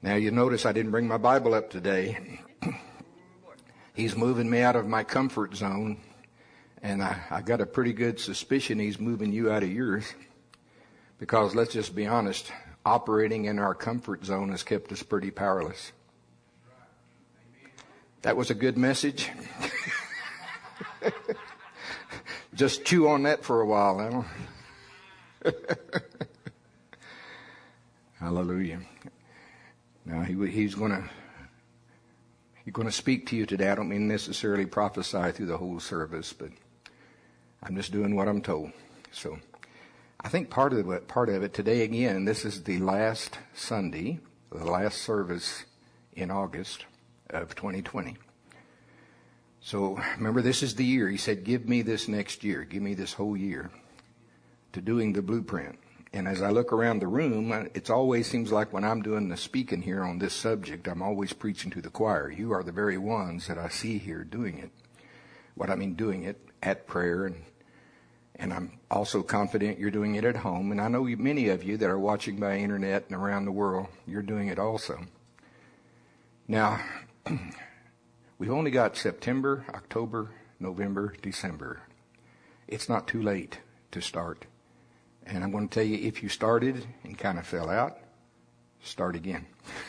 Now you notice I didn't bring my Bible up today. He's moving me out of my comfort zone, and I got a pretty good suspicion he's moving you out of yours, because let's just be honest, operating in our comfort zone has kept us pretty powerless. That was a good message. Just chew on that for a while. Hallelujah. Now he's going to speak to you today. I don't mean necessarily prophesy through the whole service, but I'm just doing what I'm told. So I think part of it today, again, this is the last Sunday, the last service in August of 2020. So remember, this is the year. He said, give me this next year. Give me this whole year to doing the blueprint. And as I look around the room, it always seems like when I'm doing the speaking here on this subject, I'm always preaching to the choir. You are the very ones that I see here doing it. What I mean doing it at prayer, and I'm also confident you're doing it at home. And I know many of you that are watching by internet and around the world, you're doing it also. Now, we've only got September, October, November, December. It's not too late to start. And I'm going to tell you, if you started and kind of fell out, start again.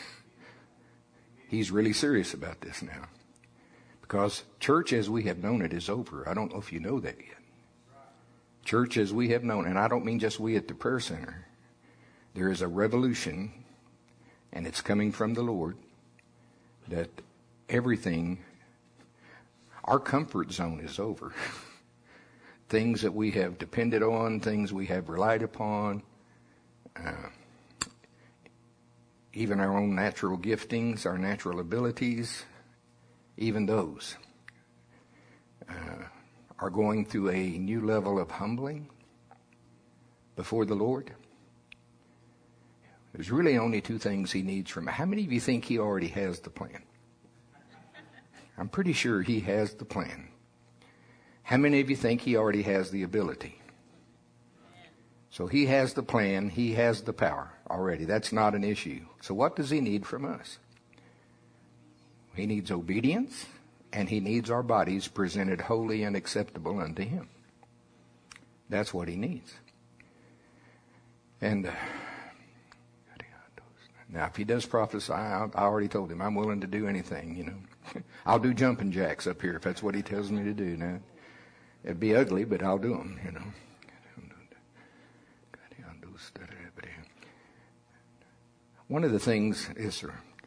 He's really serious about this now. Because church as we have known it is over. I don't know if you know that yet. Church as we have known, and I don't mean just we at the prayer center. There is a revolution, and it's coming from the Lord, that everything, our comfort zone is over. Things that we have depended on, things we have relied upon, even our own natural giftings, our natural abilities, even those are going through a new level of humbling before the Lord. There's really only two things he needs from us. How many of you think he already has the plan? I'm pretty sure he has the plan. How many of you think he already has the ability? So he has the plan, he has the power already. That's not an issue. So what does he need from us? He needs obedience, and he needs our bodies presented holy and acceptable unto him. That's what he needs. And now if he does prophesy, I already told him I'm willing to do anything, I'll do jumping jacks up here if that's what he tells me to do now. It'd be ugly, but I'll do them, One of the things is,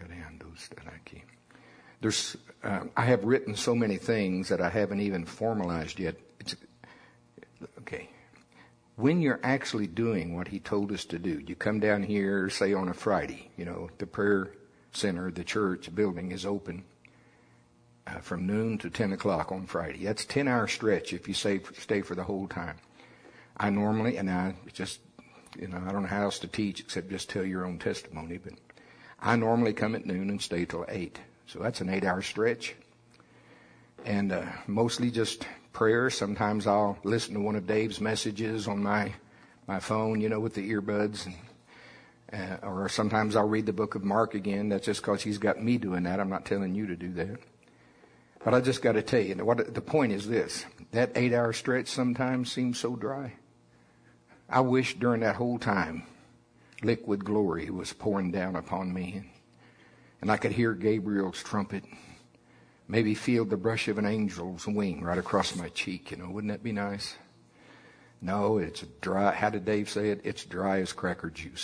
I have written so many things that I haven't even formalized yet. Okay. When you're actually doing what he told us to do, you come down here, say on a Friday, the prayer center, the church building is open. From noon to 10 o'clock on Friday. That's a 10-hour stretch if you stay for the whole time. I normally, and I just, I don't know how else to teach except just tell your own testimony, but I normally come at noon and stay till 8. So that's an 8-hour stretch. And mostly just prayer. Sometimes I'll listen to one of Dave's messages on my phone, with the earbuds. Or sometimes I'll read the book of Mark again. That's just because he's got me doing that. I'm not telling you to do that. But I just got to tell you, the point is this. That 8-hour stretch sometimes seems so dry. I wish during that whole time, liquid glory was pouring down upon me. And I could hear Gabriel's trumpet. Maybe feel the brush of an angel's wing right across my cheek. Wouldn't that be nice? No, it's dry. How did Dave say it? It's dry as cracker juice,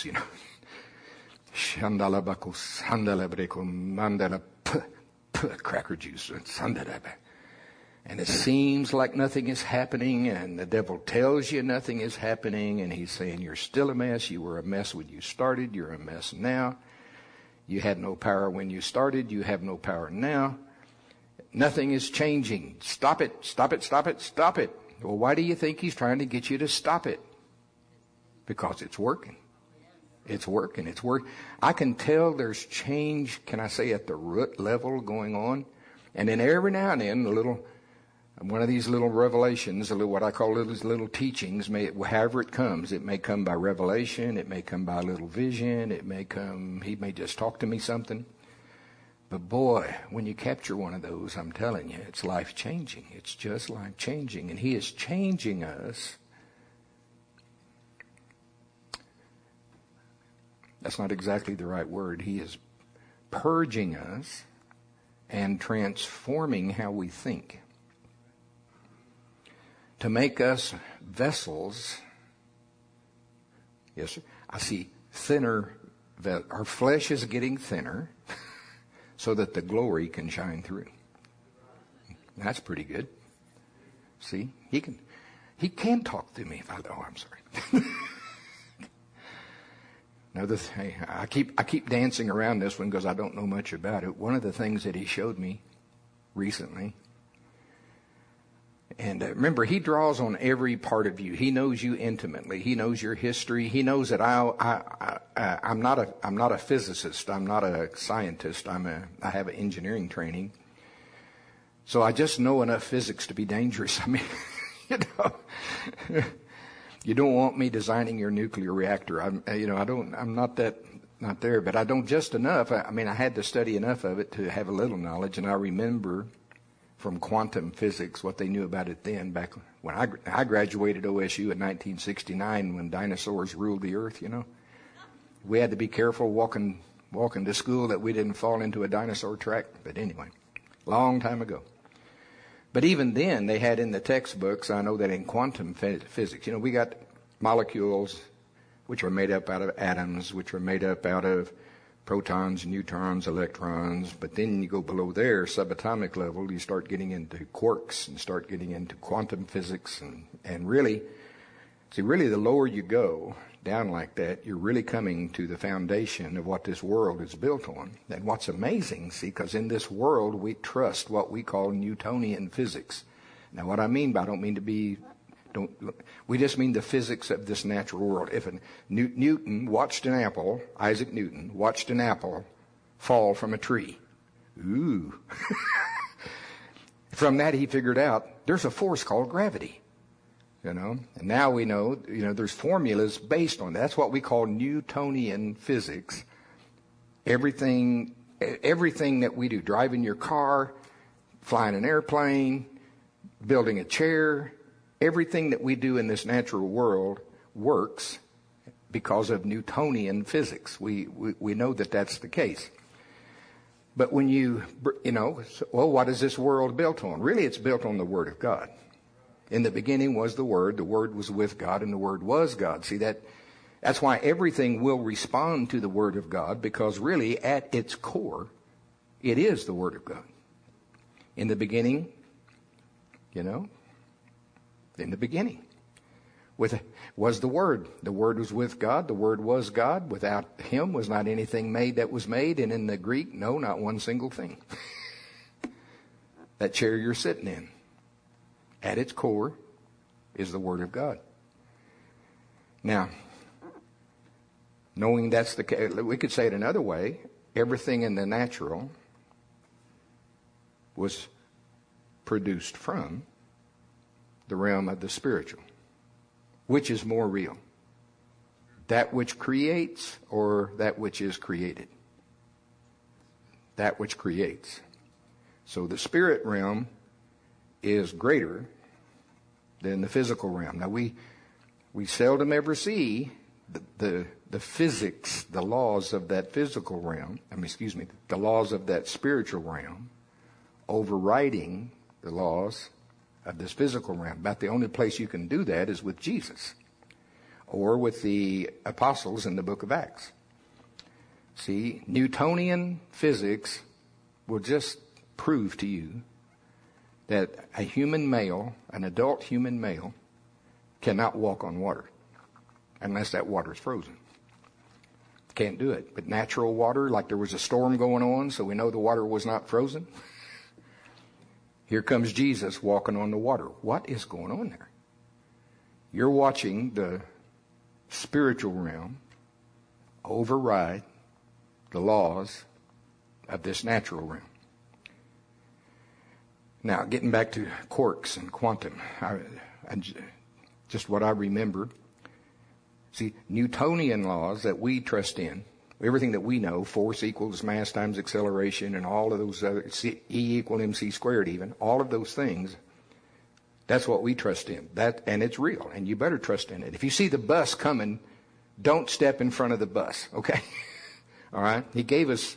cracker juice. And it seems like nothing is happening, and the devil tells you nothing is happening, and he's saying you're still a mess. You were a mess when you started. You're a mess now. You had no power when you started. You have no power now. Nothing is changing. Stop it, stop it, stop it, stop it. Well, why do you think he's trying to get you to stop it? Because it's working. It's working. It's work. I can tell there's change, can I say, at the root level going on. And then every now and then, One of these little revelations, what I call these little teachings, however it comes, it may come by revelation, it may come by a little vision, he may just talk to me something. But boy, when you capture one of those, I'm telling you, it's life-changing. It's just life-changing. And he is changing us. That's not exactly the right word. He is purging us and transforming how we think, to make us vessels. Yes, sir. I see thinner. Our flesh is getting thinner so that the glory can shine through. That's pretty good. See, he can talk through me if I'm sorry. I keep dancing around this one because I don't know much about it. One of the things that he showed me recently, and remember, he draws on every part of you. He knows you intimately. He knows your history. He knows that I'm not a physicist. I'm not a scientist. I have an engineering training. So I just know enough physics to be dangerous. I mean, you don't want me designing your nuclear reactor. I'm not there, but I don't just enough. I had to study enough of it to have a little knowledge, and I remember from quantum physics what they knew about it then, back when I graduated OSU in 1969 when dinosaurs ruled the earth, We had to be careful walking to school that we didn't fall into a dinosaur track. But anyway, long time ago. But even then, they had in the textbooks, I know that in quantum physics, we got molecules which are made up out of atoms, which are made up out of protons, neutrons, electrons. But then you go below there, subatomic level, you start getting into quarks and start getting into quantum physics. And really the lower you go down like that, you're really coming to the foundation of what this world is built on. And what's amazing, because in this world we trust what we call Newtonian physics. Now what I mean by, we just mean the physics of this natural world. If Newton watched an apple, Isaac Newton watched an apple fall from a tree. Ooh. From that he figured out there's a force called gravity. And now we know, there's formulas based on that. That's what we call Newtonian physics. Everything that we do, driving your car, flying an airplane, building a chair, everything that we do in this natural world works because of Newtonian physics. We know that that's the case. But when what is this world built on? Really, it's built on the Word of God. In the beginning was the Word was with God, and the Word was God. See, that's why everything will respond to the Word of God, because really, at its core, it is the Word of God. In the beginning, in the beginning was the Word. The Word was with God. The Word was God. Without Him was not anything made that was made. And in the Greek, no, not one single thing. That chair you're sitting in, at its core, is the Word of God. Now, knowing that's the case, we could say it another way. Everything in the natural was produced from the realm of the spiritual. Which is more real? That which creates or that which is created? That which creates. So the spirit realm is greater than the physical realm. Now we seldom ever see the physics, the laws of that physical realm, the laws of that spiritual realm overriding the laws of this physical realm. About the only place you can do that is with Jesus or with the apostles in the book of Acts. See, Newtonian physics will just prove to you that a human male, an adult human male, cannot walk on water unless that water is frozen. Can't do it. But natural water, like there was a storm going on, so we know the water was not frozen. Here comes Jesus walking on the water. What is going on there? You're watching the spiritual realm override the laws of this natural realm. Now, getting back to quarks and quantum, just what I remember. See, Newtonian laws that we trust in, everything that we know, force equals mass times acceleration and all of those other, E equal mc squared even, all of those things, that's what we trust in. And it's real, and you better trust in it. If you see the bus coming, don't step in front of the bus, okay? All right? He gave us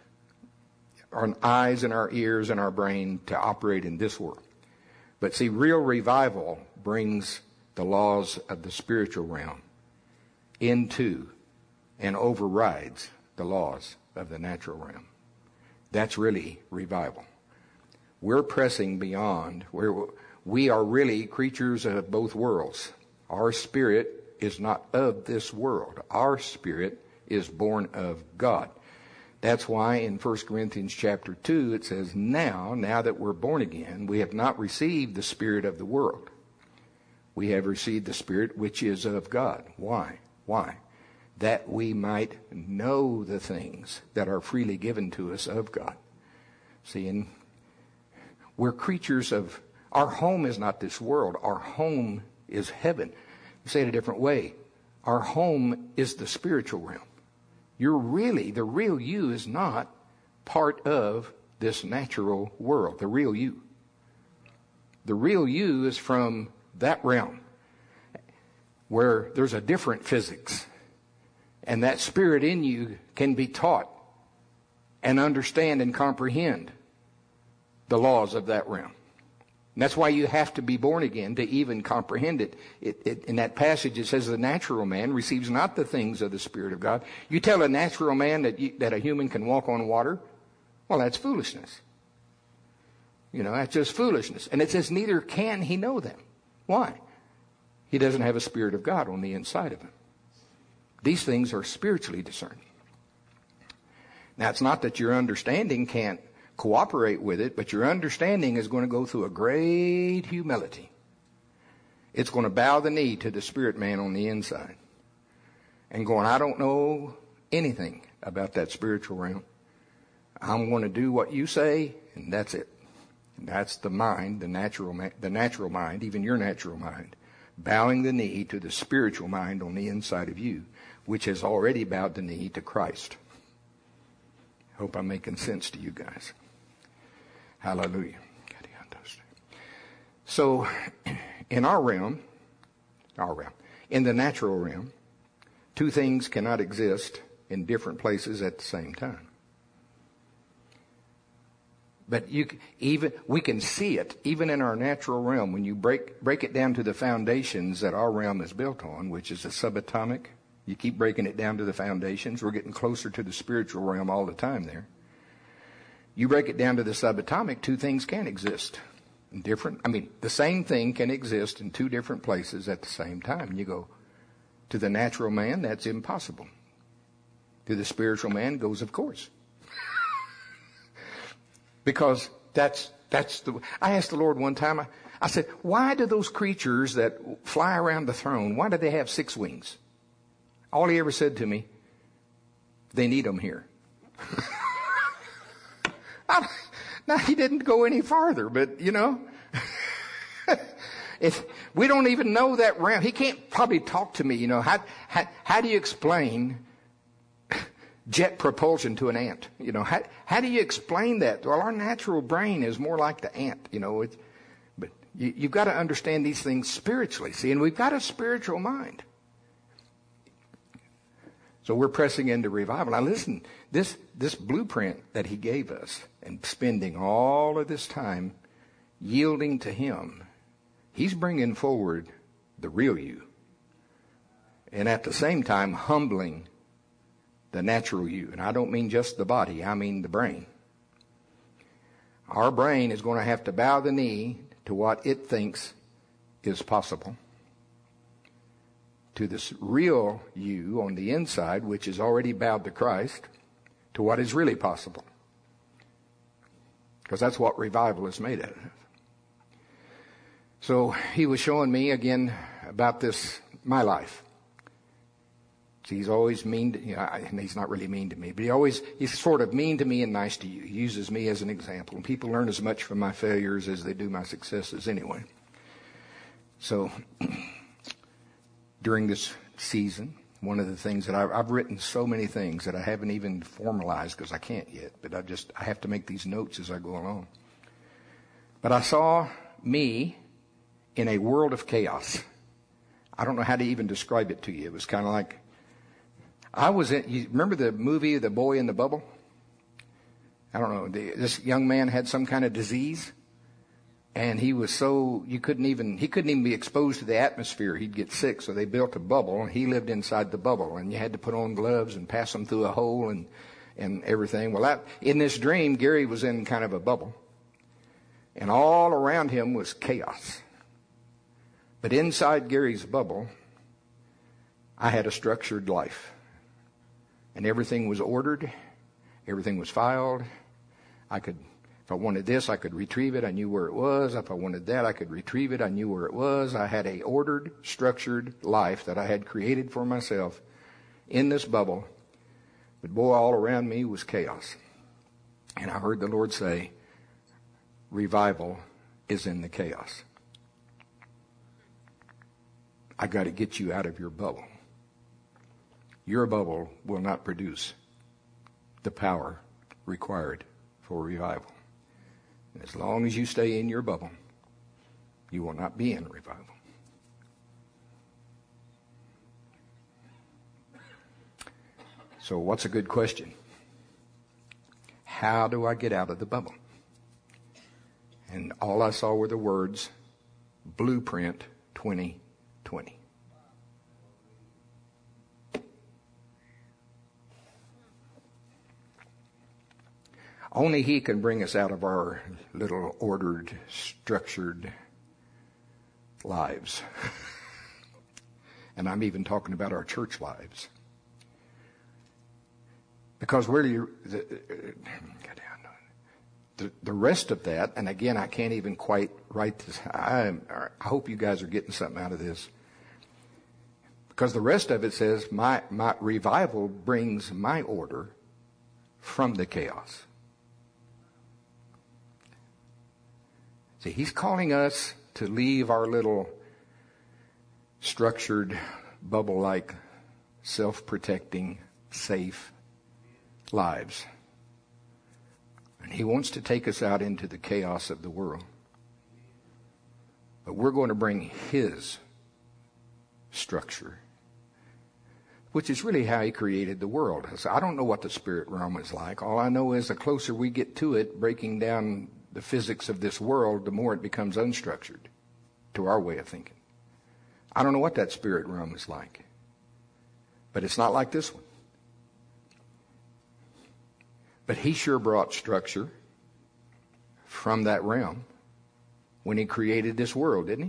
our eyes and our ears and our brain to operate in this world. But see, real revival brings the laws of the spiritual realm into and overrides the laws of the natural realm. That's really revival. We're pressing beyond where we are really creatures of both worlds. Our spirit is not of this world. Our spirit is born of God. That's why in 1 Corinthians chapter 2 it says, now that we're born again, we have not received the spirit of the world. We have received the Spirit which is of God. Why? Why? That we might know the things that are freely given to us of God. See, and we're creatures of, our home is not this world. Our home is heaven. Say it a different way. Our home is the spiritual realm. The real you is not part of this natural world. The real you. The real you is from that realm where there's a different physics, and that spirit in you can be taught and understand and comprehend the laws of that realm. And that's why you have to be born again to even comprehend it. In that passage it says the natural man receives not the things of the Spirit of God. You tell a natural man that a human can walk on water, well, that's foolishness. That's just foolishness. And it says neither can he know them. Why? He doesn't have a Spirit of God on the inside of him. These things are spiritually discerned. Now, it's not that your understanding can't cooperate with it, but your understanding is going to go through a great humility. It's going to bow the knee to the spirit man on the inside and going, I don't know anything about that spiritual realm. I'm going to do what you say, and that's it. And that's the mind, the natural mind, even your natural mind, bowing the knee to the spiritual mind on the inside of you, which has already bowed the knee to Christ. Hope I'm making sense to you guys. Hallelujah. So, in our realm, in the natural realm, two things cannot exist in different places at the same time. But we can see it even in our natural realm when you break it down to the foundations that our realm is built on, which is a subatomic. You keep breaking it down to the foundations. We're getting closer to the spiritual realm all the time there. You break it down to the subatomic, two things can exist. The same thing can exist in two different places at the same time. And you go, to the natural man, that's impossible. To the spiritual man goes, of course. Because that's I asked the Lord one time, I said, why do those creatures that fly around the throne, why do they have 6 wings? All he ever said to me, they need them here. Now, he didn't go any farther, but, if we don't even know that realm, he can't probably talk to me, how do you explain jet propulsion to an ant? How do you explain that? Well, our natural brain is more like the ant, but you've got to understand these things spiritually, see, and we've got a spiritual mind. So we're pressing into revival. Now listen, this blueprint that he gave us and spending all of this time yielding to him, he's bringing forward the real you. And at the same time humbling the natural you. And I don't mean just the body, I mean the brain. Our brain is going to have to bow the knee to what it thinks is possible, to this real you on the inside, which is already bowed to Christ, to what is really possible. Because that's what revival is made out of. So he was showing me again about this, my life. See, he's always mean to, and he's not really mean to me, but he's sort of mean to me and nice to you. He uses me as an example. And people learn as much from my failures as they do my successes anyway. So, during this season, one of the things that I've written so many things that I haven't even formalized because I can't yet, but I have to make these notes as I go along. But I saw me in a world of chaos. I don't know how to even describe it to you. It was kind of like, you remember the movie, The Boy in the Bubble? I don't know. This young man had some kind of disease, and he couldn't even be exposed to the atmosphere. He'd get sick, so they built a bubble, and he lived inside the bubble, and you had to put on gloves and pass them through a hole and everything. Well, in this dream, Gary was in kind of a bubble, and all around him was chaos. But inside Gary's bubble, I had a structured life. And everything was ordered. Everything was filed. If I wanted this, I could retrieve it. I knew where it was. If I wanted that, I could retrieve it. I knew where it was. I had a ordered, structured life that I had created for myself in this bubble. But boy, all around me was chaos. And I heard the Lord say, revival is in the chaos. I got to get you out of your bubble. Your bubble will not produce the power required for revival. And as long as you stay in your bubble, you will not be in revival. So what's a good question? How do I get out of the bubble? And all I saw were the words, Blueprint 2020. Only He can bring us out of our little ordered, structured lives. And I'm even talking about our church lives. Because really, the rest of that, and again, I can't even quite write this. I hope you guys are getting something out of this. Because the rest of it says, my revival brings my order from the chaos. See, He's calling us to leave our little structured, bubble-like, self-protecting, safe lives. And He wants to take us out into the chaos of the world. But we're going to bring His structure, which is really how He created the world. So I don't know what the spirit realm is like. All I know is the closer we get to it, breaking down the physics of this world, the more it becomes unstructured to our way of thinking. I don't know what that spirit realm is like. But it's not like this one. But He sure brought structure from that realm when He created this world, didn't He?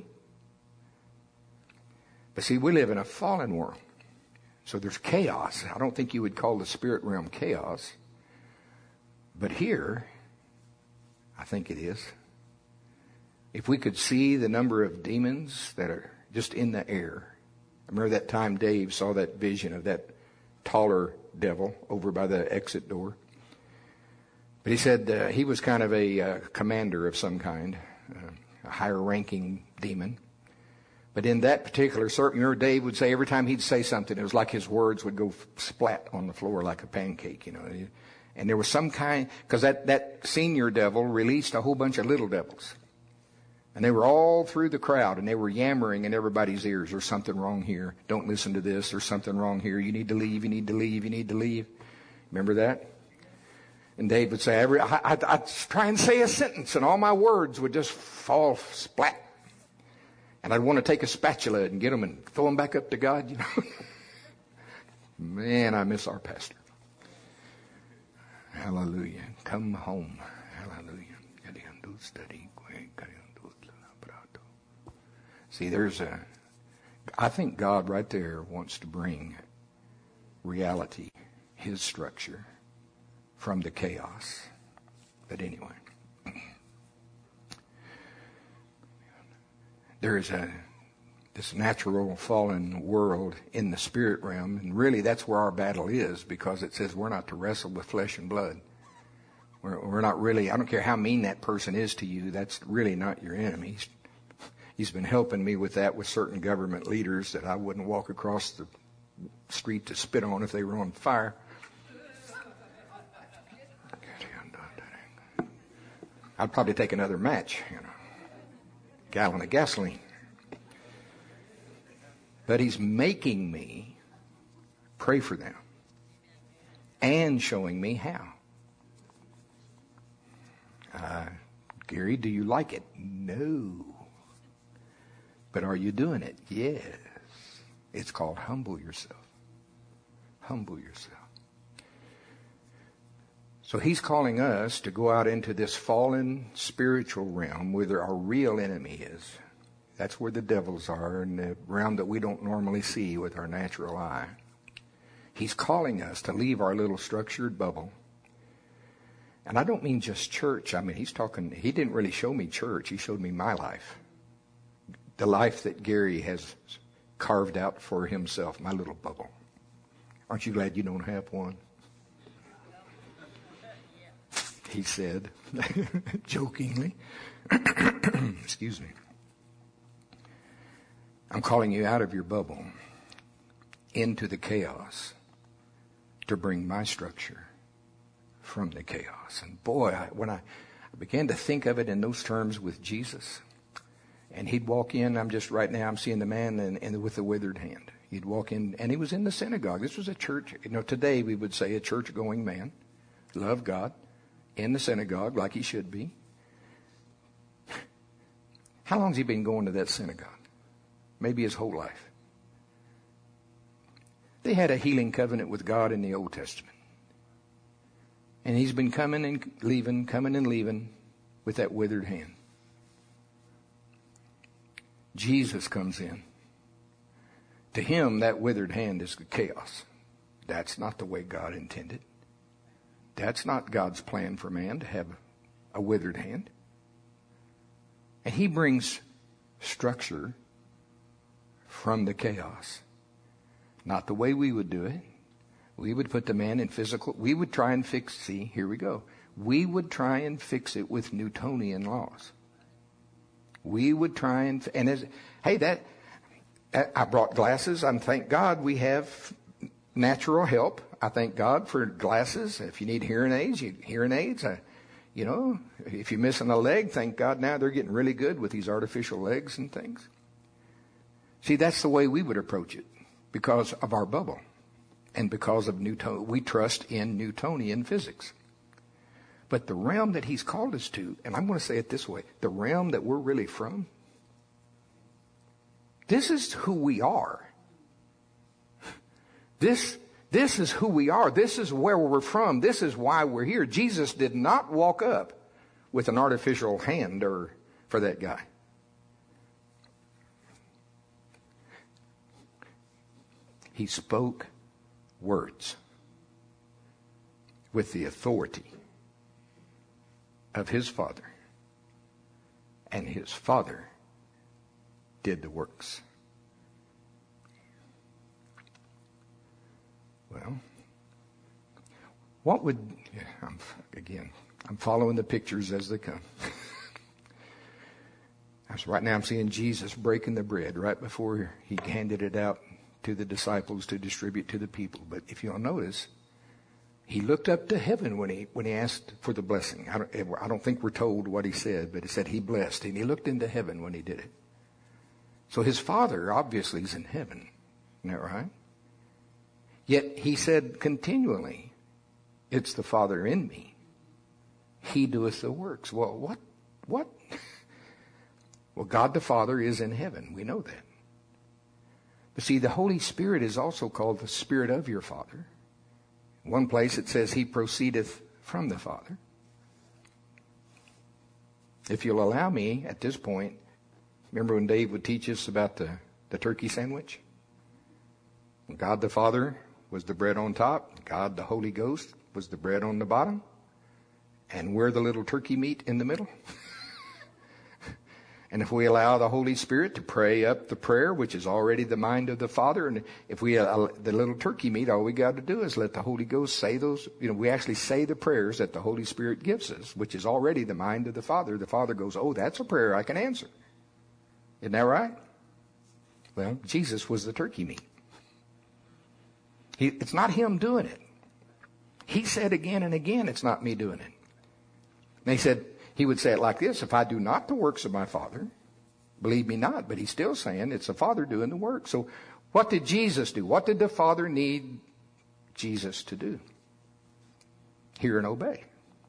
But see, we live in a fallen world. So there's chaos. I don't think you would call the spirit realm chaos. But here, I think it is. If we could see the number of demons that are just in the air. I remember that time Dave saw that vision of that taller devil over by the exit door. But he said he was kind of a commander of some kind, a higher ranking demon. But in that particular circle, remember Dave would say every time he'd say something, it was like his words would go splat on the floor like a pancake, And there was some kind, because that senior devil released a whole bunch of little devils. And they were all through the crowd, and they were yammering in everybody's ears, there's something wrong here. Don't listen to this. There's something wrong here. You need to leave. You need to leave. You need to leave. Remember that? And Dave would say, I'd try and say a sentence, and all my words would just fall splat. And I'd want to take a spatula and get them and throw them back up to God, Man, I miss our pastor. Hallelujah. Come home. Hallelujah. See, I think God right there wants to bring reality, His structure, from the chaos. But anyway, this natural fallen world in the spirit realm. And really that's where our battle is, because it says we're not to wrestle with flesh and blood. We're not really, I don't care how mean that person is to you, that's really not your enemy. He's been helping me with that with certain government leaders that I wouldn't walk across the street to spit on if they were on fire. I'd probably take another match, gallon of gasoline. But he's making me pray for them and showing me how. Gary, do you like it? No. But are you doing it? Yes. It's called humble yourself. Humble yourself. So he's calling us to go out into this fallen spiritual realm where our real enemy is. That's where the devils are, in the realm that we don't normally see with our natural eye. He's calling us to leave our little structured bubble. And I don't mean just church. I mean, he didn't really show me church. He showed me my life. The life that Gary has carved out for himself, my little bubble. Aren't you glad you don't have one? He said, jokingly. Excuse me. I'm calling you out of your bubble into the chaos to bring my structure from the chaos. And boy, when I began to think of it in those terms with Jesus, and he'd walk in, right now I'm seeing the man with the withered hand. He'd walk in, and he was in the synagogue. This was a church, today we would say a church-going man, loved God, in the synagogue like he should be. How long's he been going to that synagogue? Maybe his whole life. They had a healing covenant with God in the Old Testament. And he's been coming and leaving with that withered hand. Jesus comes in. To him, that withered hand is chaos. That's not the way God intended. That's not God's plan for man, to have a withered hand. And he brings structure from the chaos. Not the way we would do it. We would put the man in physical, we would try and here we go. We would try and fix it with Newtonian laws. We would try I brought glasses. Thank God we have natural help. I thank God for glasses. If you need hearing aids, if you're missing a leg, thank God now they're getting really good with these artificial legs and things. See, that's the way we would approach it because of our bubble and because of we trust in Newtonian physics. But the realm that he's called us to, and I'm going to say it this way, the realm that we're really from, this is who we are. This is who we are. This is where we're from. This is why we're here. Jesus did not walk up with an artificial hand for that guy. He spoke words with the authority of his Father. And his Father did the works. Well, I'm following the pictures as they come. Right now I'm seeing Jesus breaking the bread right before he handed it out to the disciples to distribute to the people. But if you'll notice, he looked up to heaven when he asked for the blessing. I don't think we're told what he said, but it said he blessed, and he looked into heaven when he did it. So his Father obviously is in heaven. Isn't that right? Yet he said continually, it's the Father in me. He doeth the works. Well, what? Well, God the Father is in heaven. We know that. But see, the Holy Spirit is also called the Spirit of your Father. One place it says he proceedeth from the Father. If you'll allow me at this point, remember when Dave would teach us about the turkey sandwich? God the Father was the bread on top. God the Holy Ghost was the bread on the bottom. And we're the little turkey meat in the middle. And if we allow the Holy Spirit to pray up the prayer, which is already the mind of the Father, and if we, the little turkey meat, all we got to do is let the Holy Ghost say those, we actually say the prayers that the Holy Spirit gives us, which is already the mind of the Father. The Father goes, oh, that's a prayer I can answer. Isn't that right? Well, Jesus was the turkey meat. It's not him doing it. He said again and again, it's not me doing it. And he would say it like this, if I do not the works of my Father, believe me not. But he's still saying it's the Father doing the work. So what did Jesus do? What did the Father need Jesus to do? Hear and obey.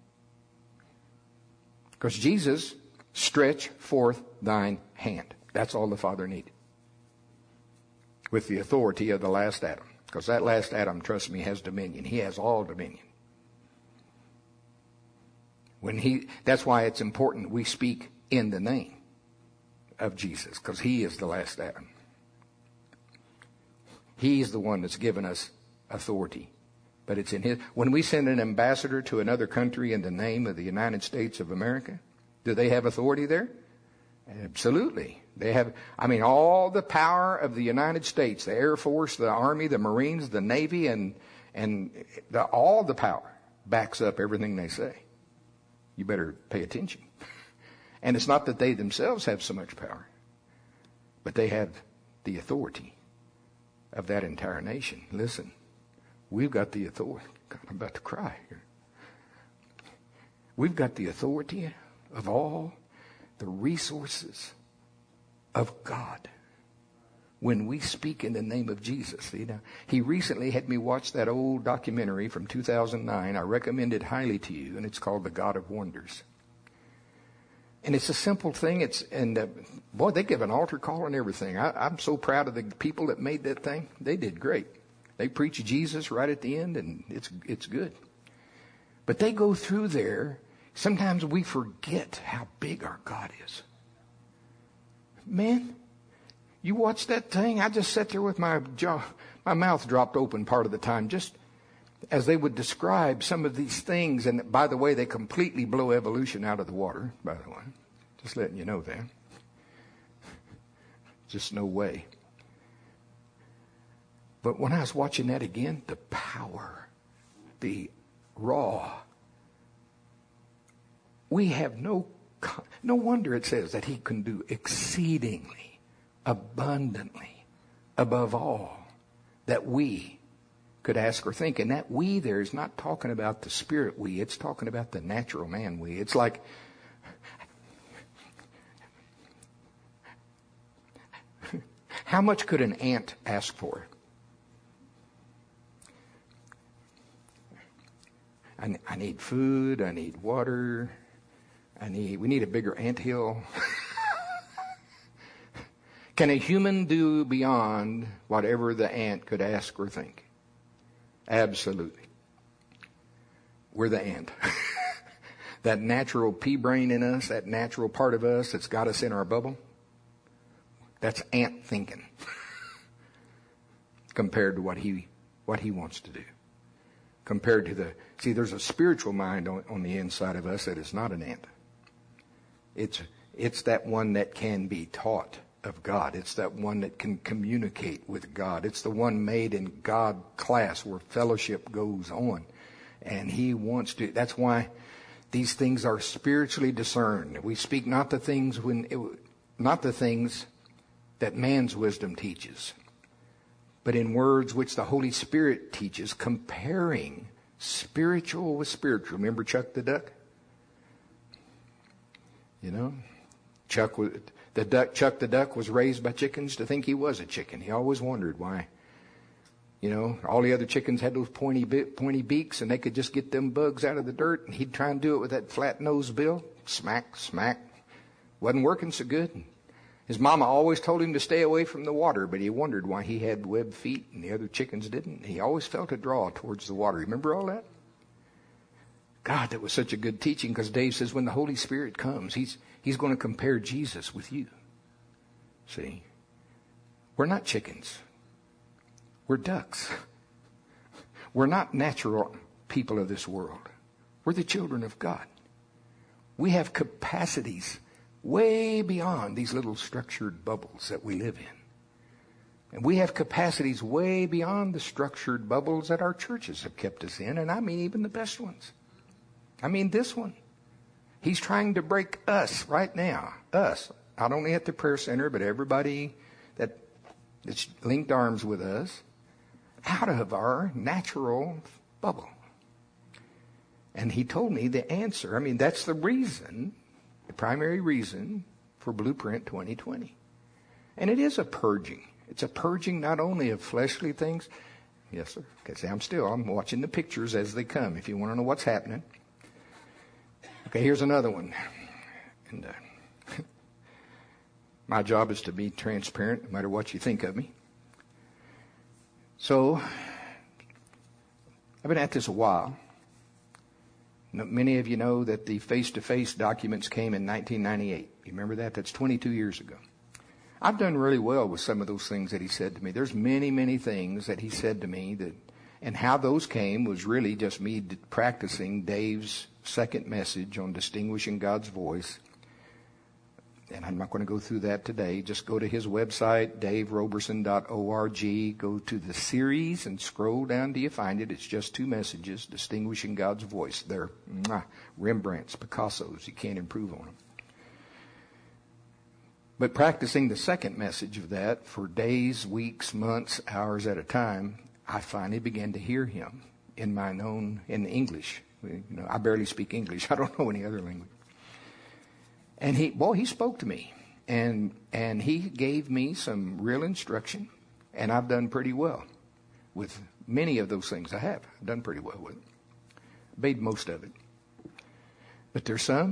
Because Jesus, stretch forth thine hand. That's all the Father needed. With the authority of the last Adam. Because that last Adam, trust me, has dominion. He has all dominion. That's why it's important we speak in the name of Jesus, because he is the last Adam. He's the one that's given us authority. But it's in his. When we send an ambassador to another country in the name of the United States of America, do they have authority there? Absolutely. They have, all the power of the United States, the Air Force, the Army, the Marines, the Navy, and all the power backs up everything they say. You better pay attention. And it's not that they themselves have so much power, but they have the authority of that entire nation. Listen, we've got the authority. God, I'm about to cry here. We've got the authority of all the resources of God when we speak in the name of Jesus. See, now, he recently had me watch that old documentary from 2009. I recommend it highly to you, and it's called The God of Wonders. And it's a simple thing. Boy, they give an altar call and everything. I'm so proud of the people that made that thing. They did great. They preach Jesus right at the end, and it's good. But they go through there. Sometimes we forget how big our God is. Man, you watch that thing, I just sat there with my mouth dropped open part of the time, just as they would describe some of these things. And by the way, they completely blow evolution out of the water, by the way. Just letting you know that. Just no way. But when I was watching that again, the power, the raw, we have no wonder it says that he can do exceedingly, abundantly, above all that we could ask or think. And that we there is not talking about the spirit we, it's talking about the natural man we. It's like, how much could an ant ask for? I need food, I need water, we need a bigger anthill. Can a human do beyond whatever the ant could ask or think? Absolutely. We're the ant. That natural pea brain in us, that natural part of us that's got us in our bubble, that's ant thinking compared to what he wants to do. Compared to there's a spiritual mind on the inside of us that is not an ant. It's that one that can be taught of God. It's that one that can communicate with God. It's the one made in God class where fellowship goes on. And he wants to. That's why these things are spiritually discerned. We speak not the things that man's wisdom teaches, but in words which the Holy Spirit teaches, comparing spiritual with spiritual. Remember Chuck the Duck? Chuck the Duck was raised by chickens to think he was a chicken. He always wondered why. All the other chickens had those pointy beaks, and they could just get them bugs out of the dirt, and he'd try and do it with that flat-nosed bill. Smack, smack. Wasn't working so good. His mama always told him to stay away from the water, but he wondered why he had webbed feet and the other chickens didn't. He always felt a draw towards the water. Remember all that? God, that was such a good teaching, because Dave says when the Holy Spirit comes, he's going to compare Jesus with you. See? We're not chickens. We're ducks. We're not natural people of this world. We're the children of God. We have capacities way beyond these little structured bubbles that we live in. And we have capacities way beyond the structured bubbles that our churches have kept us in, and I mean even the best ones. I mean this one. He's trying to break us right now, us, not only at the prayer center, but everybody that's linked arms with us, out of our natural bubble. And he told me the answer. I mean, that's the reason, the primary reason for Blueprint 2020. And it is a purging. It's a purging not only of fleshly things. Yes, sir. Okay, see, I'm watching the pictures as they come if you want to know what's happening. Okay, here's another one. And my job is to be transparent no matter what you think of me. So, I've been at this a while. Many of you know that the face-to-face documents came in 1998. You remember that? That's 22 years ago. I've done really well with some of those things that he said to me. There's many, many things that he said to me and how those came was really just me practicing Dave's second message on distinguishing God's voice. And I'm not going to go through that today. Just go to his website, daveroberson.org. Go to the series and scroll down till you find it. It's just 2 messages, distinguishing God's voice. They're Rembrandts, Picassos. You can't improve on them. But practicing the second message of that for days, weeks, months, hours at a time, I finally began to hear him in English. You know, I barely speak English. I don't know any other language. And he spoke to me. And he gave me some real instruction. And I've done pretty well with many of those things. I've done pretty well with it. Obeyed most of it. But there's some.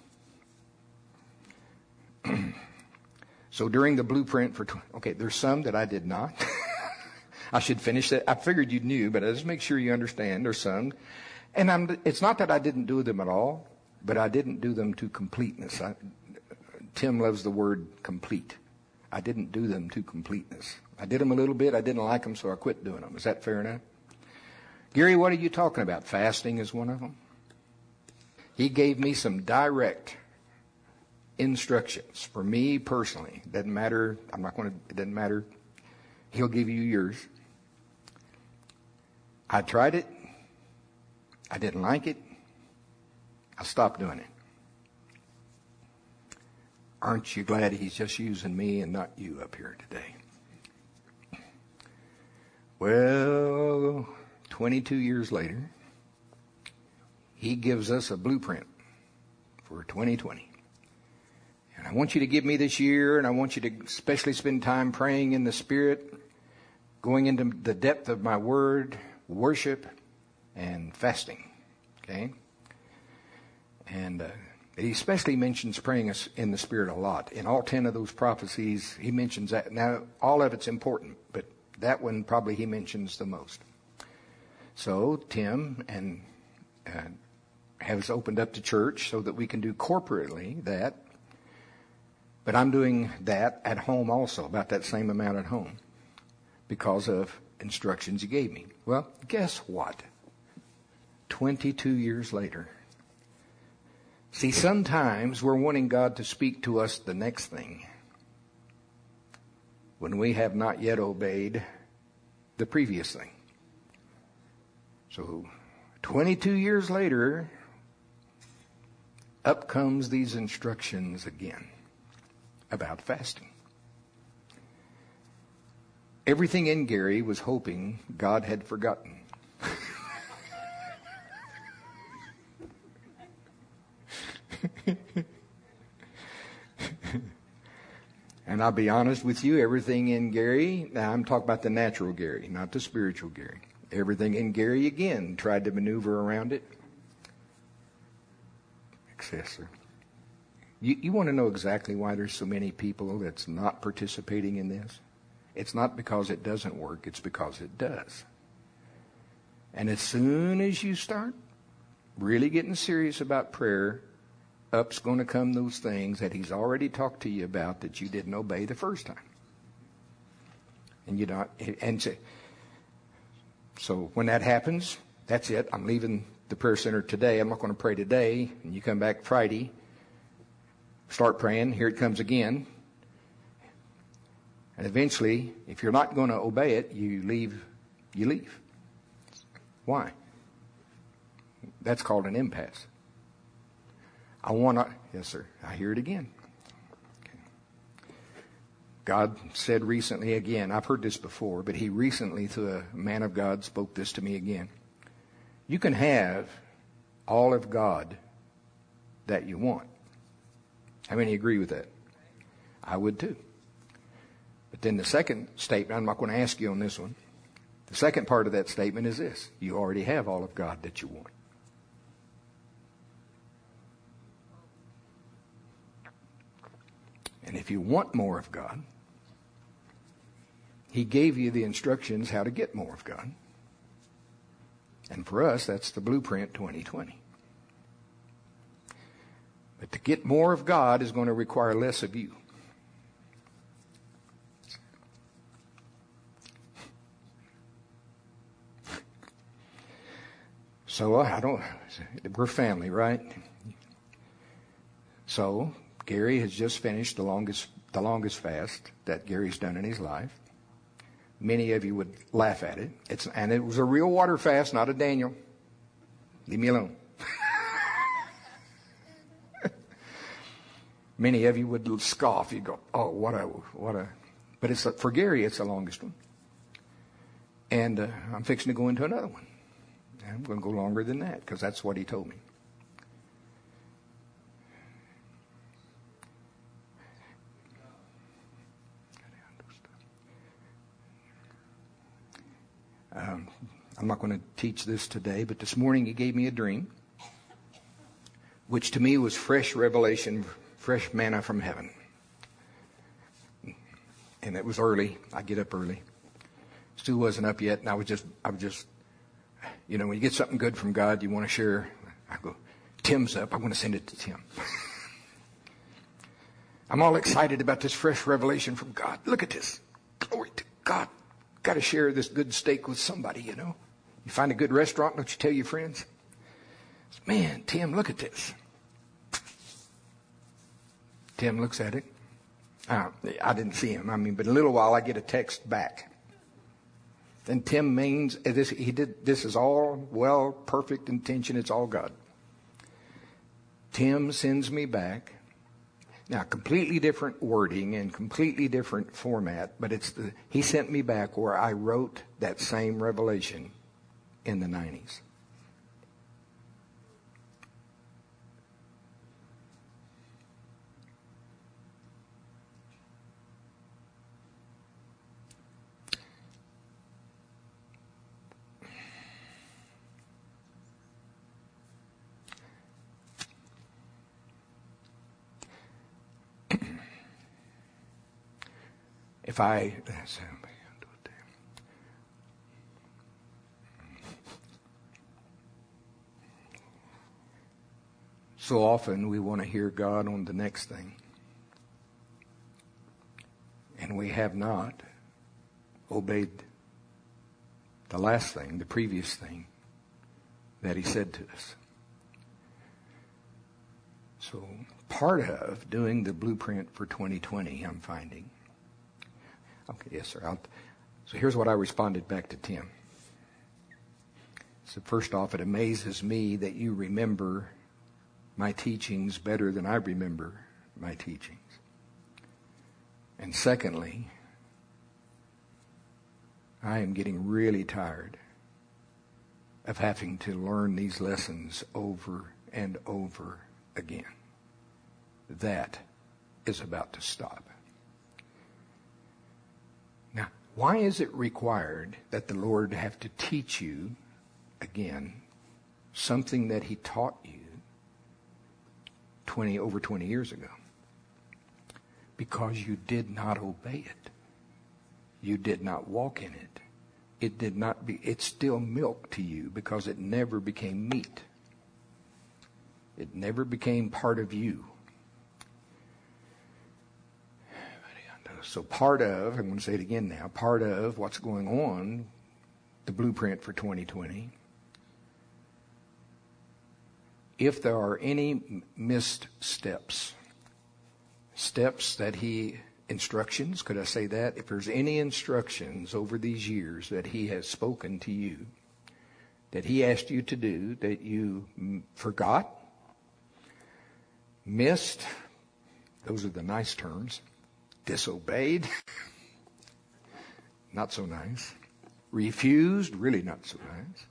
So during the blueprint there's some that I did not. I should finish that. I figured you knew, but just make sure you understand. There's some. And it's not that I didn't do them at all, but I didn't do them to completeness. Tim loves the word complete. I didn't do them to completeness. I did them a little bit. I didn't like them, so I quit doing them. Is that fair enough? Gary, what are you talking about? Fasting is one of them. He gave me some direct instructions for me personally. Doesn't matter. It doesn't matter. He'll give you yours. I tried it. I didn't like it. I stopped doing it. Aren't you glad he's just using me and not you up here today? Well, 22 years later, he gives us a blueprint for 2020. And I want you to give me this year, and I want you to especially spend time praying in the Spirit, going into the depth of my word, worship, and fasting. Okay? And he especially mentions praying in the Spirit a lot. In all 10 of those prophecies, he mentions that. Now, all of it's important, but that one probably he mentions the most. So, Tim has opened up the church so that we can do corporately that. But I'm doing that at home also, about that same amount at home, because of instructions he gave me. Well, guess what? 22 years later. See, sometimes we're wanting God to speak to us the next thing when we have not yet obeyed the previous thing. So, 22 years later, up comes these instructions again about fasting. Everything in Gary was hoping God had forgotten. And I'll be honest with you, everything in Gary, now I'm talking about the natural Gary, not the spiritual Gary. Everything in Gary again tried to maneuver around it. Excessor. You want to know exactly why there's so many people that's not participating in this? It's not because it doesn't work, it's because it does. And as soon as you start really getting serious about prayer, up's going to come those things that he's already talked to you about that you didn't obey the first time. So when that happens, that's it. I'm leaving the prayer center today. I'm not going to pray today. And you come back Friday. Start praying. Here it comes again. And eventually, if you're not going to obey it, you leave. You leave. Why? That's called an impasse. Yes, sir. I hear it again. Okay. God said recently again, I've heard this before, but he recently, through a man of God, spoke this to me again. You can have all of God that you want. How many agree with that? I would too. But then the second statement, I'm not going to ask you on this one. The second part of that statement is this. You already have all of God that you want. And if you want more of God, he gave you the instructions how to get more of God. And for us, that's the Blueprint 2020. But to get more of God is going to require less of you. So we're family, right? So Gary has just finished the longest fast that Gary's done in his life. Many of you would laugh at it. And it was a real water fast, not a Daniel. Leave me alone. Many of you would scoff. You'd go, oh, what a. But for Gary, it's the longest one. And I'm fixing to go into another one. I'm going to go longer than that because that's what he told me. I'm not going to teach this today, but this morning he gave me a dream, which to me was fresh revelation, fresh manna from heaven. And it was early. I get up early. Stu wasn't up yet, and I was just, you know, when you get something good from God, you want to share. I go, Tim's up. I want to send it to Tim. I'm all excited about this fresh revelation from God. Look at this. Glory to God. Got to share this good steak with somebody, you know. You find a good restaurant, don't you tell your friends? Man, Tim, look at this. Tim looks at it. I didn't see him. But in a little while I get a text back. And Tim means this. This is all perfect intention. It's all God. Tim sends me back. Now, completely different wording and completely different format, but he sent me back where I wrote that same revelation in the 90s. So often we want to hear God on the next thing. And we have not obeyed the last thing, the previous thing that he said to us. So part of doing the blueprint for 2020, I'm finding. Okay, yes, sir. So here's what I responded back to Tim. So first off, it amazes me that you remember my teachings better than I remember my teachings. And secondly, I am getting really tired of having to learn these lessons over and over again. That is about to stop. Now, why is it required that the Lord have to teach you again something that he taught you over 20 years ago? Because you did not obey it. You did not walk in it. It's still milk to you because it never became meat. It never became part of you. So I'm going to say it again now, part of what's going on, the blueprint for 2020, if there are any missed steps steps that instructions, could I say that? If there's any instructions over these years that he has spoken to you, that he asked you to do, that you forgot, missed, those are the nice terms, disobeyed, not so nice, refused, really not so nice,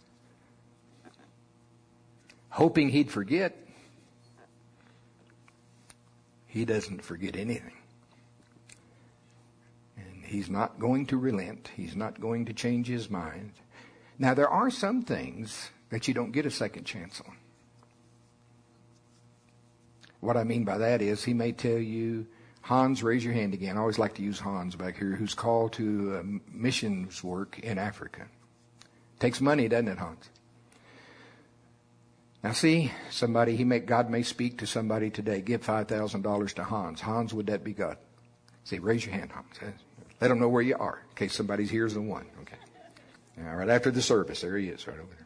hoping he'd forget, he doesn't forget anything. And he's not going to relent. He's not going to change his mind. Now, there are some things that you don't get a second chance on. What I mean by that is he may tell you, Hans, raise your hand again. I always like to use Hans back here, who's called to missions work in Africa. Takes money, doesn't it, Hans? Now see, God may speak to somebody today. Give $5,000 to Hans. Hans, would that be God? See, raise your hand, Hans. Let them know where you are, in case somebody's here's the one. Okay. Now, right after the service, there he is, right over there.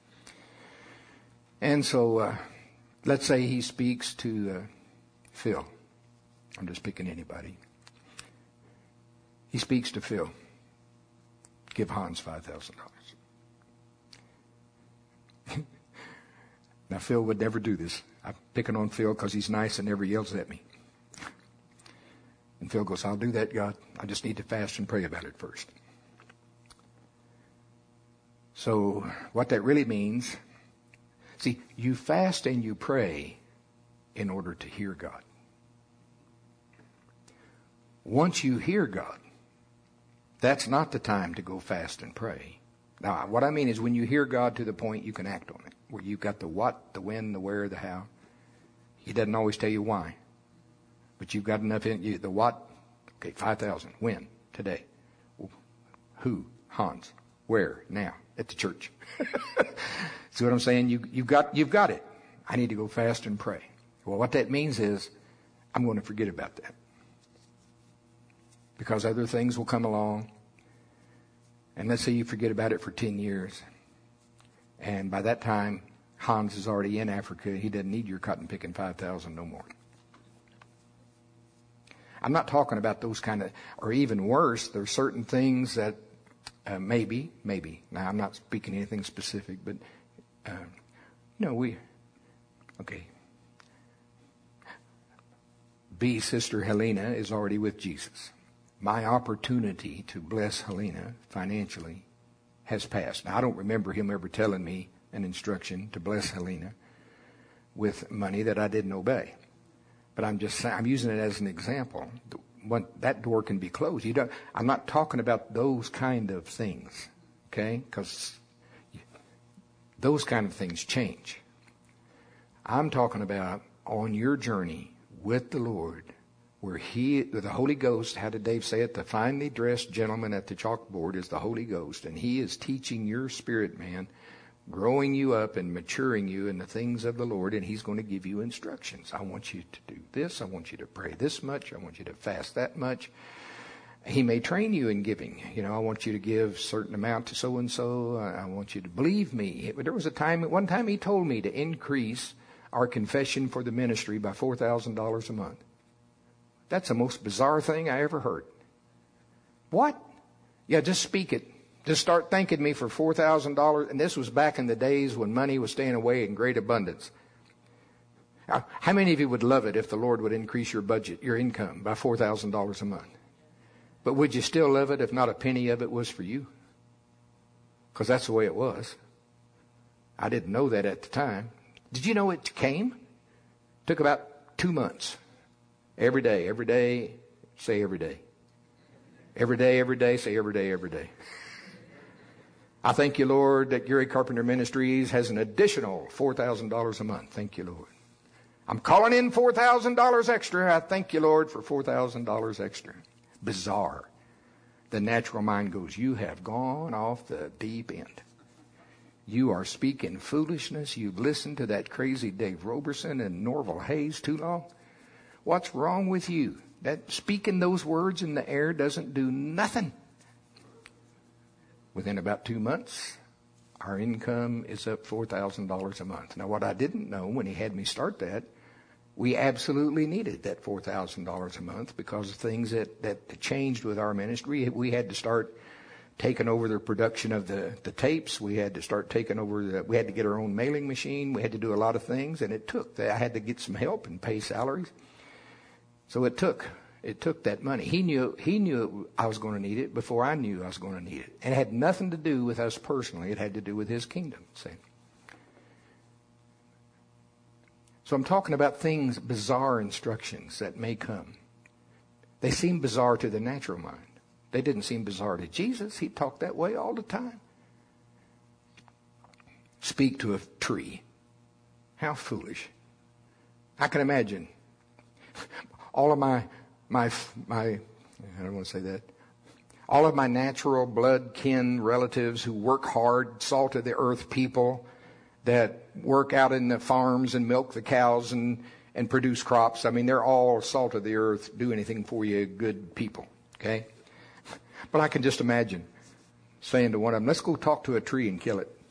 And so, let's say he speaks to Phil. I'm just picking anybody. He speaks to Phil. Give Hans $5,000. Now, Phil would never do this. I'm picking on Phil because he's nice and never yells at me. And Phil goes, I'll do that, God. I just need to fast and pray about it first. So what that really means, see, you fast and you pray in order to hear God. Once you hear God, that's not the time to go fast and pray. Now, what I mean is when you hear God to the point you can act on it, where you've got the what, the when, the where, the how. He doesn't always tell you why. But you've got enough in you. The what, okay, 5,000. When? Today. Who? Hans. Where? Now. At the church. See what I'm saying? You've got it. I need to go fast and pray. Well, what that means is I'm going to forget about that. Because other things will come along. And let's say you forget about it for 10 years. And by that time, Hans is already in Africa. He doesn't need your cotton picking 5,000 no more. I'm not talking about those kind of, or even worse, there's certain things that maybe. Now, I'm not speaking anything specific, but, okay. B, Sister Helena, is already with Jesus. My opportunity to bless Helena financially has passed. Now, I don't remember him ever telling me an instruction to bless Helena with money that I didn't obey. But I'm using it as an example. That door can be closed. I'm not talking about those kind of things, okay? Because those kind of things change. I'm talking about on your journey with the Lord, where the Holy Ghost, how did Dave say it? The finely dressed gentleman at the chalkboard is the Holy Ghost, and he is teaching your spirit man, growing you up and maturing you in the things of the Lord, and he's going to give you instructions. I want you to do this. I want you to pray this much. I want you to fast that much. He may train you in giving. I want you to give a certain amount to so-and-so. I want you to believe me. There was one time he told me to increase our confession for the ministry by $4,000 a month. That's the most bizarre thing I ever heard. What? Yeah, just speak it. Just start thanking me for $4,000. And this was back in the days when money was staying away in great abundance. How many of you would love it if the Lord would increase your budget, your income, by $4,000 a month? But would you still love it if not a penny of it was for you? Because that's the way it was. I didn't know that at the time. Did you know it came? Took about 2 months. Every day, say every day. Every day, say every day. I thank you, Lord, that Gary Carpenter Ministries has an additional $4,000 a month. Thank you, Lord. I'm calling in $4,000 extra. I thank you, Lord, for $4,000 extra. Bizarre. The natural mind goes, you have gone off the deep end. You are speaking foolishness. You've listened to that crazy Dave Roberson and Norval Hayes too long. What's wrong with you? That speaking those words in the air doesn't do nothing. Within about 2 months, our income is up $4,000 a month. Now, what I didn't know when he had me start that we absolutely needed that $4,000 a month because of things that changed with our ministry. We had to start taking over the production of the tapes. We had to start taking over we had to get our own mailing machine. We had to do a lot of things, and I had to get some help and pay salaries. So it took that money. He knew I was going to need it before I knew I was going to need it. And it had nothing to do with us personally. It had to do with his kingdom. See? So I'm talking about things, bizarre instructions that may come. They seem bizarre to the natural mind. They didn't seem bizarre to Jesus. He talked that way all the time. Speak to a tree. How foolish. I can imagine all of my I don't want to say that. All of my natural blood kin relatives who work hard, salt of the earth people that work out in the farms and milk the cows and produce crops. I mean, they're all salt of the earth, do anything for you, good people. Okay? But I can just imagine saying to one of them, let's go talk to a tree and kill it.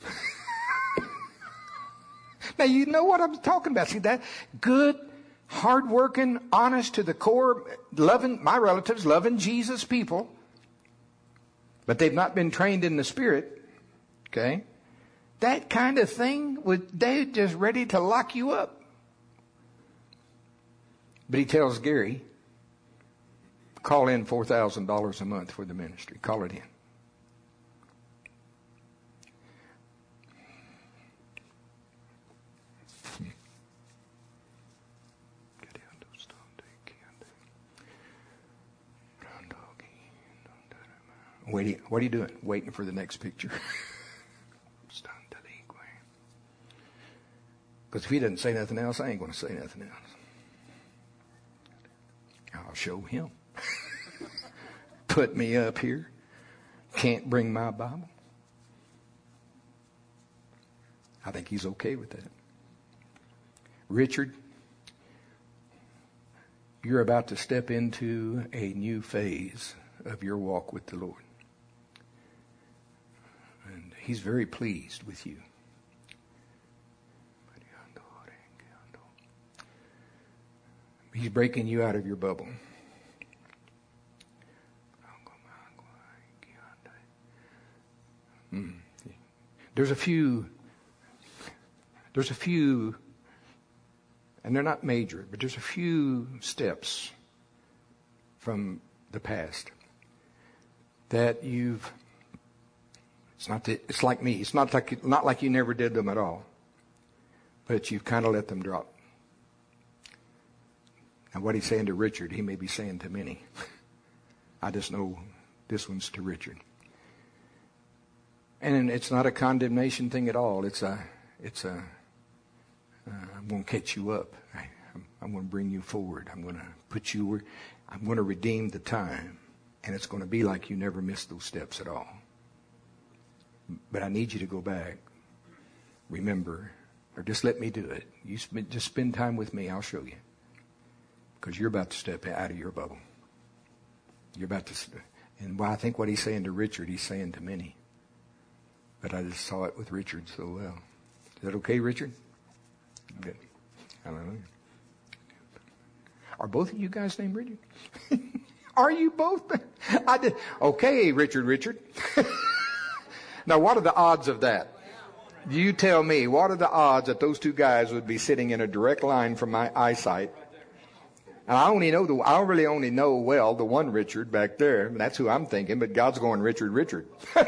Now, you know what I'm talking about. See that? Good, hardworking, honest to the core, loving, my relatives, loving Jesus people. But they've not been trained in the Spirit. Okay? That kind of thing, they're just ready to lock you up. But he tells Gary, call in $4,000 a month for the ministry. Call it in. What are you doing? Waiting for the next picture. Because if he doesn't say nothing else, I ain't going to say nothing else. I'll show him. Put me up here. Can't bring my Bible. I think he's okay with that. Richard, you're about to step into a new phase of your walk with the Lord. And he's very pleased with you. He's breaking you out of your bubble. There's a few, and they're not major, but there's a few steps from the past that it's like me. It's not like you never did them at all, but you've kind of let them drop. Now, what he's saying to Richard, he may be saying to many. I just know this one's to Richard. And it's not a condemnation thing at all. I'm going to catch you up. I'm going to bring you forward. I'm going to redeem the time. And it's going to be like you never missed those steps at all. But I need you to go back. Remember, or just let me do it. Just spend time with me. I'll show you. Because you're about to step out of your bubble. And I think what he's saying to Richard, he's saying to many. But I just saw it with Richard so well. Is that okay, Richard? Good. Hallelujah. Are both of you guys named Richard? Are you both? I did. Okay, Richard. Now, what are the odds of that? You tell me, what are the odds that those two guys would be sitting in a direct line from my eyesight? And I really only know well the one Richard back there. And that's who I'm thinking, but God's going, Richard.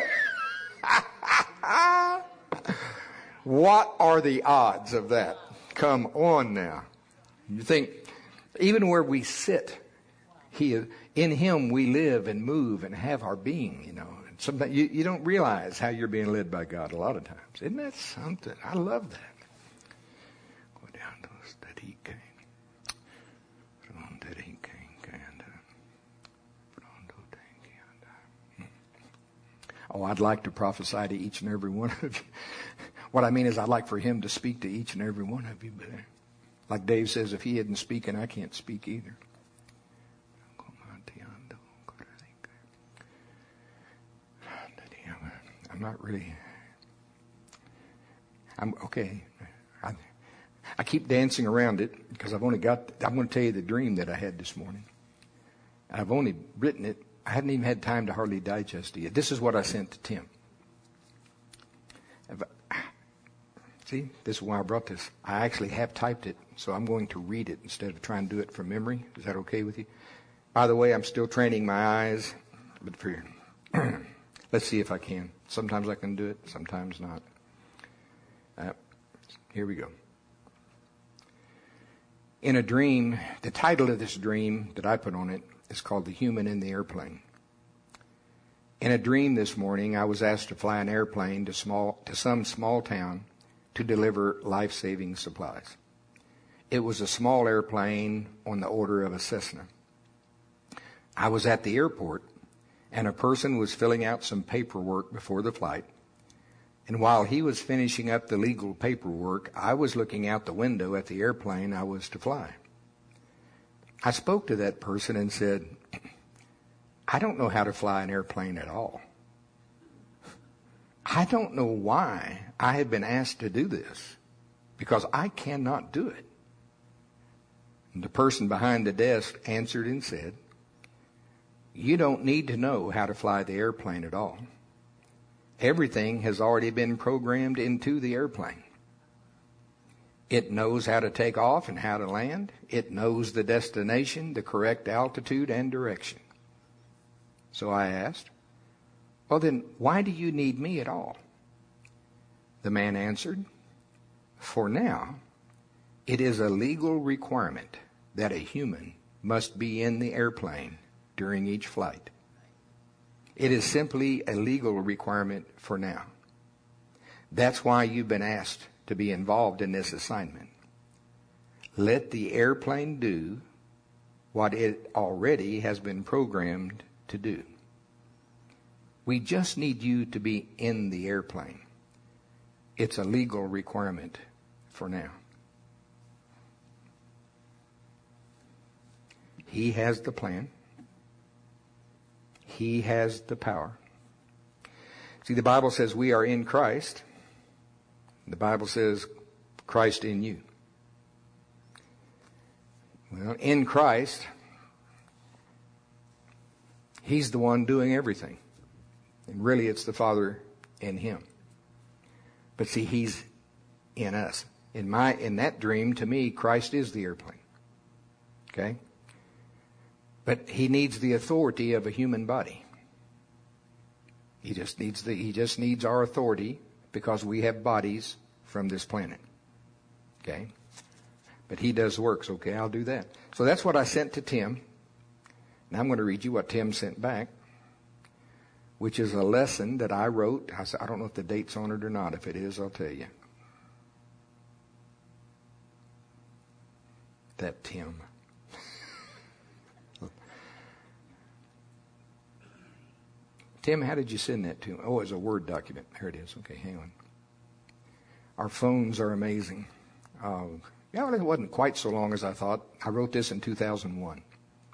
What are the odds of that? Come on now. You think, even where we sit, in Him we live and move and have our being, you know. And sometimes you don't realize how you're being led by God a lot of times. Isn't that something? I love that. Go down to the steady king. Oh, I'd like to prophesy to each and every one of you. What I mean is I'd like for him to speak to each and every one of you. But like Dave says, if he isn't speaking, I can't speak either. I'm okay. I keep dancing around it because I'm going to tell you the dream that I had this morning. I've only written it. I hadn't even had time to hardly digest it yet. This is what I sent to Tim. See, this is why I brought this. I actually have typed it, so I'm going to read it instead of trying to do it from memory. Is that okay with you? By the way, I'm still training my eyes, but let's see if I can. Sometimes I can do it, sometimes not. Here we go. In a dream, the title of this dream that I put on it is called The Human in the Airplane. In a dream this morning, I was asked to fly an airplane to some small town to deliver life-saving supplies. It was a small airplane on the order of a Cessna. I was at the airport, and a person was filling out some paperwork before the flight. And while he was finishing up the legal paperwork, I was looking out the window at the airplane I was to fly. I spoke to that person and said, I don't know how to fly an airplane at all. I don't know why I have been asked to do this, because I cannot do it. And the person behind the desk answered and said, you don't need to know how to fly the airplane at all. Everything has already been programmed into the airplane. It knows how to take off and how to land. It knows the destination, the correct altitude and direction. So I asked, well then, why do you need me at all? The man answered, for now, it is a legal requirement that a human must be in the airplane during each flight. It is simply a legal requirement for now. That's why you've been asked to be involved in this assignment. Let the airplane do what it already has been programmed to do. We just need you to be in the airplane. It's a legal requirement for now. He has the plan. He has the power. See, the Bible says we are in Christ. The Bible says Christ in you. Well, in Christ, He's the one doing everything. And really it's the Father in Him. But see, He's in us. In that dream, to me, Christ is the airplane. Okay? But He needs the authority of a human body. He just needs our authority because we have bodies from this planet. Okay? But He does works. Okay, I'll do that. So that's what I sent to Tim. Now I'm going to read you what Tim sent back, which is a lesson that I wrote. I don't know if the date's on it or not. If it is, I'll tell you. That Tim. Tim, how did you send that to him? Oh, it's a Word document. Here it is. Okay, hang on. Our phones are amazing. Yeah, well, it wasn't quite so long as I thought. I wrote this in 2001.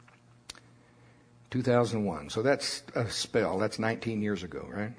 2001. So that's a spell. That's 19 years ago, right?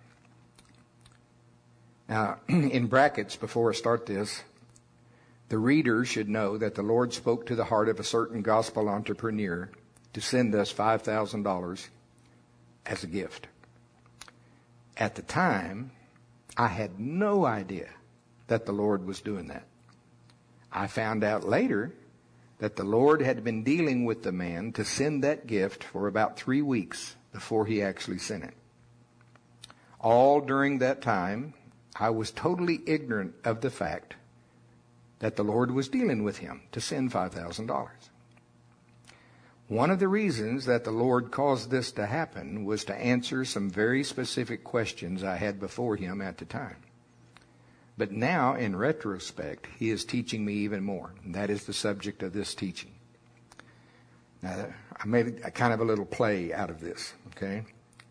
Now, in brackets, before I start this, the reader should know that the Lord spoke to the heart of a certain gospel entrepreneur to send us $5,000 as a gift. At the time, I had no idea that the Lord was doing that. I found out later that the Lord had been dealing with the man to send that gift for about 3 weeks before He actually sent it. All during that time, I was totally ignorant of the fact that the Lord was dealing with him to send $5,000. One of the reasons that the Lord caused this to happen was to answer some very specific questions I had before Him at the time. But now, in retrospect, He is teaching me even more. And that is the subject of this teaching. Now, I made a kind of a little play out of this, okay?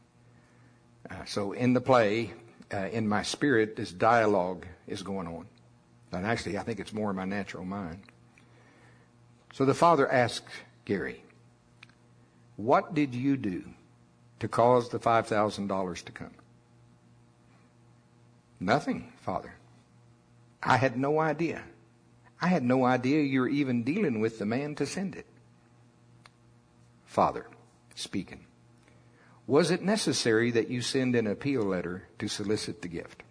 So in the play, in my spirit, this dialogue is going on. And actually, I think it's more in my natural mind. So the father asked Gary, what did you do to cause the $5,000 to come? Nothing, Father. I had no idea. I had no idea you were even dealing with the man to send it. Father, speaking. Was it necessary that you send an appeal letter to solicit the gift?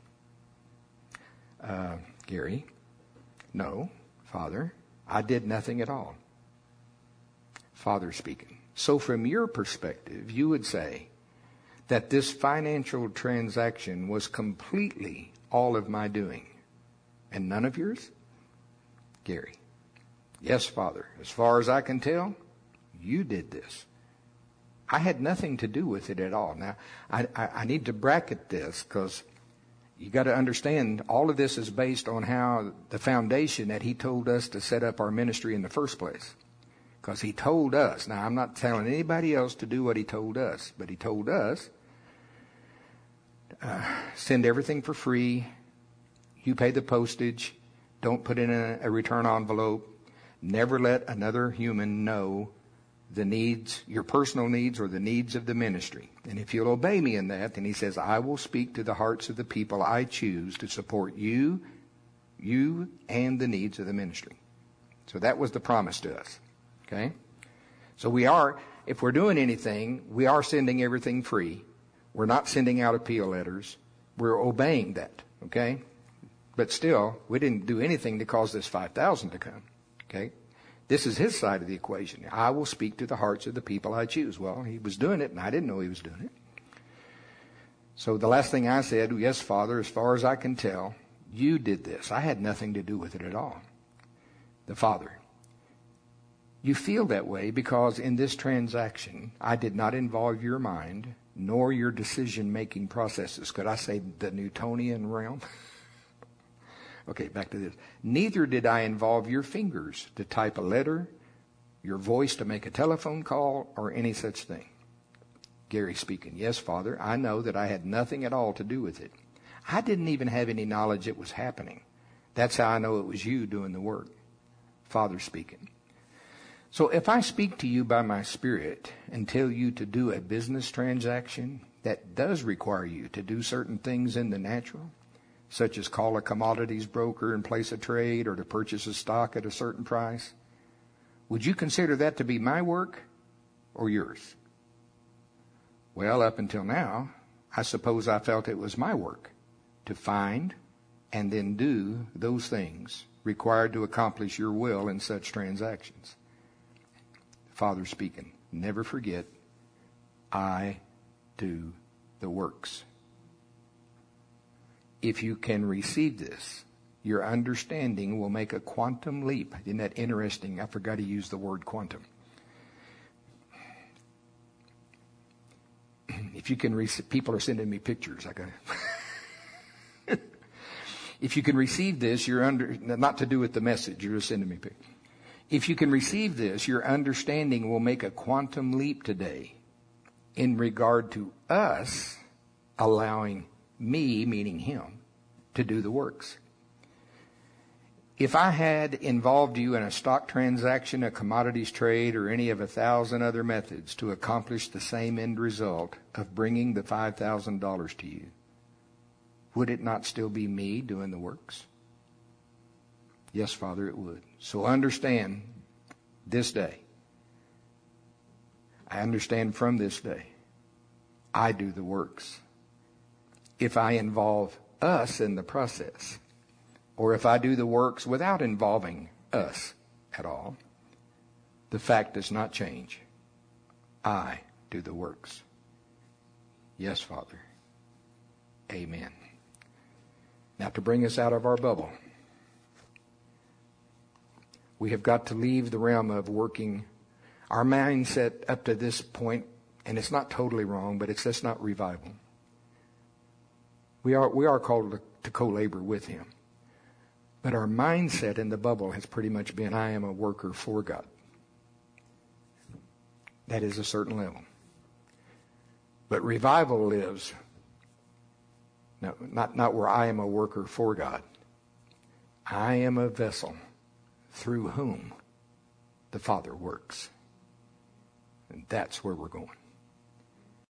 Gary, no, Father, I did nothing at all. Father speaking. So from your perspective, you would say that this financial transaction was completely all of my doing and none of yours? Gary, yes, Father, as far as I can tell, you did this. I had nothing to do with it at all. Now, I need to bracket this because you got to understand all of this is based on how the foundation that he told us to set up our ministry in the first place. Because he told us, now I'm not telling anybody else to do what he told us, but he told us, send everything for free, you pay the postage, don't put in a return envelope, never let another human know the needs, your personal needs or the needs of the ministry. And if you'll obey me in that, then he says, I will speak to the hearts of the people I choose to support you and the needs of the ministry. So that was the promise to us. Okay? So we are, if we're doing anything, we are sending everything free. We're not sending out appeal letters. We're obeying that. Okay? But still, we didn't do anything to cause this 5,000 to come. Okay? This is his side of the equation. I will speak to the hearts of the people I choose. Well, he was doing it, and I didn't know he was doing it. So the last thing I said, yes, Father, as far as I can tell, you did this. I had nothing to do with it at all. The Father, you feel that way because in this transaction, I did not involve your mind nor your decision-making processes. Could I say the Newtonian realm? Okay, back to this. Neither did I involve your fingers to type a letter, your voice to make a telephone call, or any such thing. Gary speaking. Yes, Father, I know that I had nothing at all to do with it. I didn't even have any knowledge it was happening. That's how I know it was you doing the work. Father speaking. So if I speak to you by my Spirit and tell you to do a business transaction that does require you to do certain things in the natural, such as call a commodities broker and place a trade or to purchase a stock at a certain price, would you consider that to be my work or yours? Well, up until now, I suppose I felt it was my work to find and then do those things required to accomplish your will in such transactions. Father speaking, never forget, I do the works. If you can receive this, your understanding will make a quantum leap. Isn't that interesting? I forgot to use the word quantum. If you can people are sending me pictures. If you can receive this, not to do with the message, you're just sending me pictures. If you can receive this, your understanding will make a quantum leap today in regard to us allowing me, meaning him, to do the works. If I had involved you in a stock transaction, a commodities trade, or any of 1,000 other methods to accomplish the same end result of bringing the $5,000 to you, would it not still be me doing the works? Yes, Father, it would. So understand this day. I understand from this day, I do the works. If I involve us in the process, or if I do the works without involving us at all, the fact does not change. I do the works. Yes, Father. Amen. Now, to bring us out of our bubble, we have got to leave the realm of working. Our mindset up to this point, and it's not totally wrong, but it's just not revival. We are called to co-labor with him. But our mindset in the bubble has pretty much been, I am a worker for God. That is a certain level. But revival lives, no, not where I am a worker for God. I am a vessel through whom the Father works. And that's where we're going.